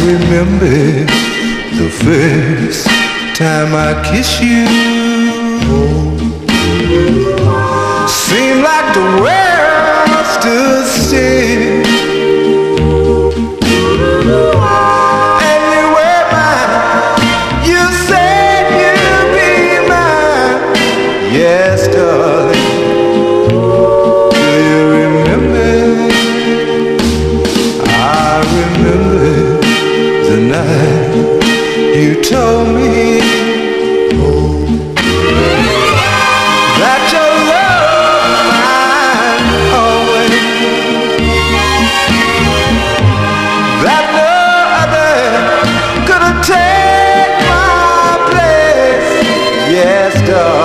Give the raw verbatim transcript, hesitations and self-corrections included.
remember the first time I kissed you. Seemed like the world stood still. And you were mine. You said you'd be mine. Yes, darling. Do you remember? I remember the night you told me that your love mine always, that no other could have taken my place. Yes, darling.